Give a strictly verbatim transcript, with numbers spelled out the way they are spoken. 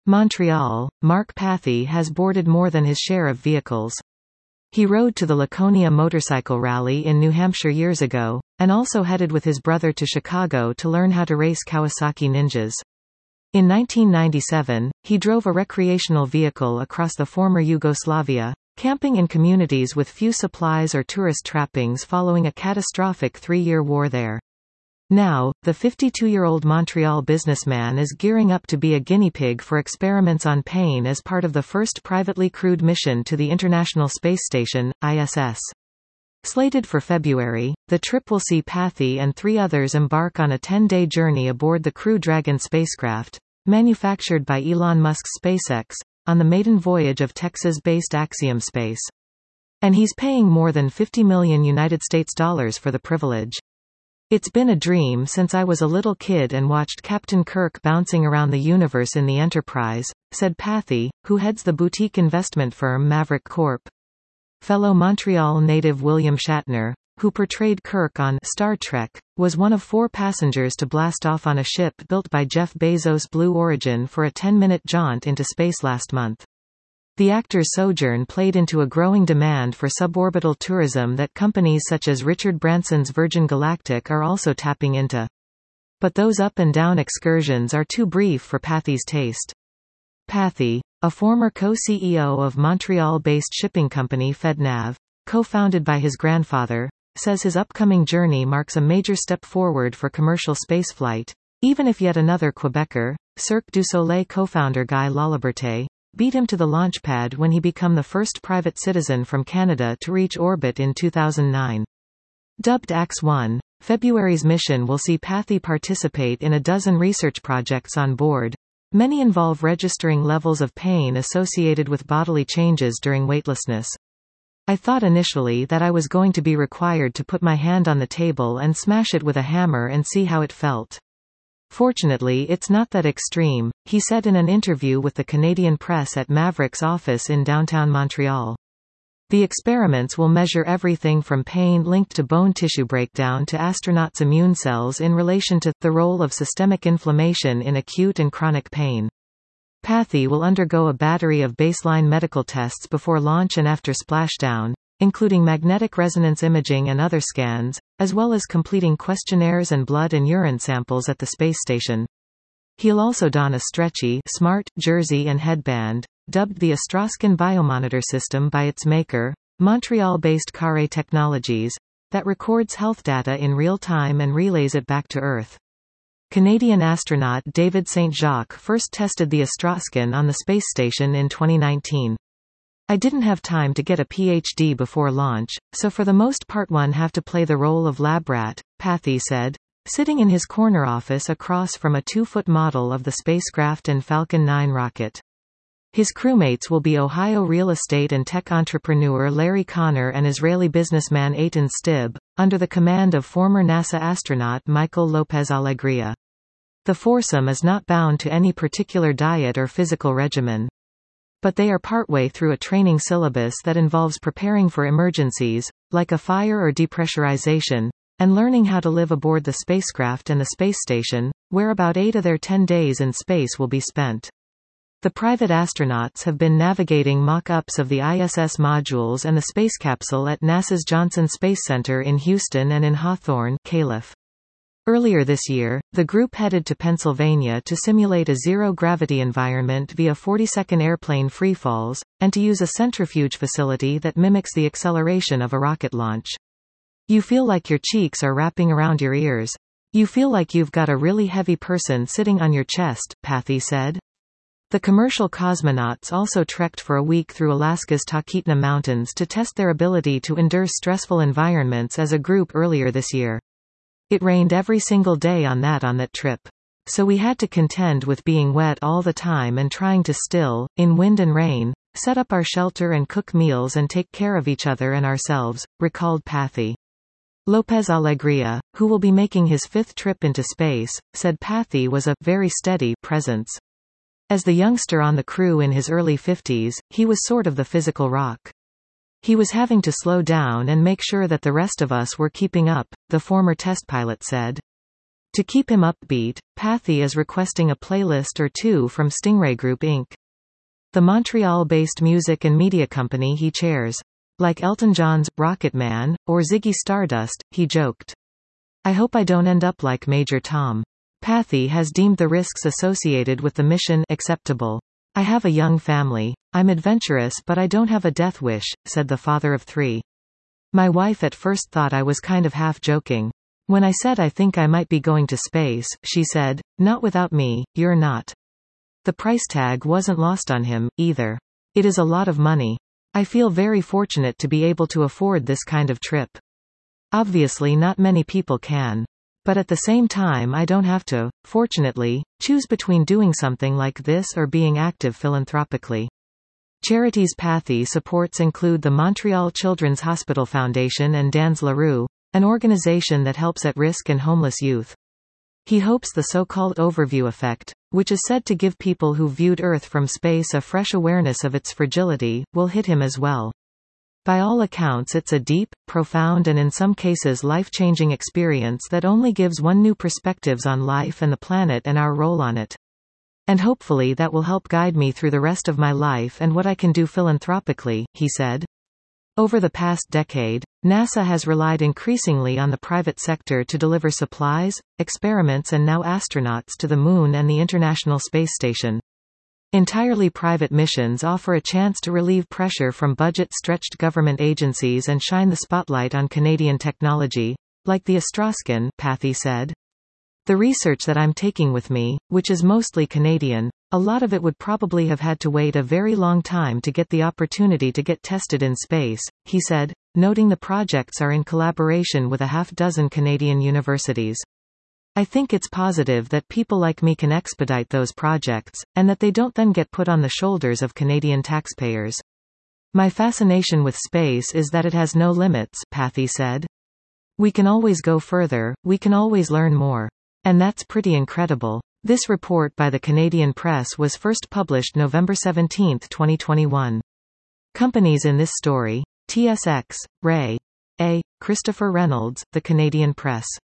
Montreal, Mark Pathy has boarded more than his share of vehicles. He rode to the Laconia Motorcycle Rally in New Hampshire years ago, and also headed with his brother to Chicago to learn how to race Kawasaki Ninjas. In nineteen ninety-seven, he drove a recreational vehicle across the former Yugoslavia, camping in communities with few supplies or tourist trappings following a catastrophic three-year war there. Now, the fifty-two-year-old Montreal businessman is gearing up to be a guinea pig for experiments on pain as part of the first privately crewed mission to the International Space Station, I S S. Slated for February, the trip will see Pathy and three others embark on a ten-day journey aboard the Crew Dragon spacecraft, manufactured by Elon Musk's SpaceX, on the maiden voyage of Texas-based Axiom Space. And he's paying more than fifty million United States dollars for the privilege. It's been a dream since I was a little kid and watched Captain Kirk bouncing around the universe in the Enterprise, said Pathy, who heads the boutique investment firm Maverick Corp. Fellow Montreal native William Shatner, who portrayed Kirk on Star Trek, was one of four passengers to blast off on a ship built by Jeff Bezos' Blue Origin for a ten-minute jaunt into space last month. The actor's sojourn played into a growing demand for suborbital tourism that companies such as Richard Branson's Virgin Galactic are also tapping into. But those up-and-down excursions are too brief for Pathy's taste. Pathy, a former co-C E O of Montreal-based shipping company FedNav, co-founded by his grandfather, says his upcoming journey marks a major step forward for commercial spaceflight, even if yet another Quebecer, Cirque du Soleil co-founder Guy Laliberté, beat him to the launch pad when he became the first private citizen from Canada to reach orbit in two thousand nine. Dubbed A X one, February's mission will see Pathy participate in a dozen research projects on board. Many involve registering levels of pain associated with bodily changes during weightlessness. I thought initially that I was going to be required to put my hand on the table and smash it with a hammer and see how it felt. Fortunately, it's not that extreme, he said in an interview with the Canadian Press at Maverick's office in downtown Montreal. The experiments will measure everything from pain linked to bone tissue breakdown to astronauts' immune cells in relation to the role of systemic inflammation in acute and chronic pain. Pathy will undergo a battery of baseline medical tests before launch and after splashdown, including magnetic resonance imaging and other scans, as well as completing questionnaires and blood and urine samples at the space station. He'll also don a stretchy, smart jersey and headband, dubbed the Astroscan Biomonitor system by its maker, Montreal-based Carre Technologies, that records health data in real time and relays it back to Earth. Canadian astronaut David Saint Jacques first tested the Astroscan on the space station in twenty nineteen. I didn't have time to get a P H D before launch, so for the most part one have to play the role of lab rat, Pathy said, sitting in his corner office across from a two-foot model of the spacecraft and Falcon nine rocket. His crewmates will be Ohio real estate and tech entrepreneur Larry Connor and Israeli businessman Eitan Stib, under the command of former NASA astronaut Michael Lopez Alegria. The foursome is not bound to any particular diet or physical regimen. But they are partway through a training syllabus that involves preparing for emergencies, like a fire or depressurization, and learning how to live aboard the spacecraft and the space station, where about eight of their ten days in space will be spent. The private astronauts have been navigating mock-ups of the I S S modules and the space capsule at NASA's Johnson Space Center in Houston and in Hawthorne, Calif. Earlier this year, the group headed to Pennsylvania to simulate a zero-gravity environment via forty-second airplane freefalls, and to use a centrifuge facility that mimics the acceleration of a rocket launch. You feel like your cheeks are wrapping around your ears. You feel like you've got a really heavy person sitting on your chest, Pathy said. The commercial cosmonauts also trekked for a week through Alaska's Talkeetna Mountains to test their ability to endure stressful environments as a group earlier this year. It rained every single day on that on that trip. So we had to contend with being wet all the time and trying to still, in wind and rain, set up our shelter and cook meals and take care of each other and ourselves, recalled Pathy. Lopez Alegria, who will be making his fifth trip into space, said Pathy was a very steady presence. As the youngster on the crew in his early fifties, he was sort of the physical rock. He was having to slow down and make sure that the rest of us were keeping up, the former test pilot said. To keep him upbeat, Pathy is requesting a playlist or two from Stingray Group Incorporated, the Montreal-based music and media company he chairs. Like Elton John's Rocket Man, or Ziggy Stardust, he joked. I hope I don't end up like Major Tom. Pathy has deemed the risks associated with the mission acceptable. I have a young family. I'm adventurous but I don't have a death wish, said the father of three. My wife at first thought I was kind of half joking. When I said I think I might be going to space, she said, not without me, you're not. The price tag wasn't lost on him, either. It is a lot of money. I feel very fortunate to be able to afford this kind of trip. Obviously not many people can. But at the same time I don't have to, fortunately, choose between doing something like this or being active philanthropically. Charities Pathy supports include the Montreal Children's Hospital Foundation and Dans la Rue, an organization that helps at-risk and homeless youth. He hopes the so-called overview effect, which is said to give people who viewed Earth from space a fresh awareness of its fragility, will hit him as well. By all accounts it's a deep, profound and in some cases life-changing experience that only gives one new perspectives on life and the planet and our role on it. And hopefully that will help guide me through the rest of my life and what I can do philanthropically, he said. Over the past decade, NASA has relied increasingly on the private sector to deliver supplies, experiments and now astronauts to the Moon and the International Space Station. Entirely private missions offer a chance to relieve pressure from budget-stretched government agencies and shine the spotlight on Canadian technology, like the Astroscan, Pathy said. The research that I'm taking with me, which is mostly Canadian, a lot of it would probably have had to wait a very long time to get the opportunity to get tested in space, he said, noting the projects are in collaboration with a half dozen Canadian universities. I think it's positive that people like me can expedite those projects, and that they don't then get put on the shoulders of Canadian taxpayers. My fascination with space is that it has no limits, Pathy said. We can always go further, we can always learn more. And that's pretty incredible. This report by the Canadian Press was first published November seventeenth twenty twenty-one. Companies in this story: T S X, Ray A. Christopher Reynolds, The Canadian Press.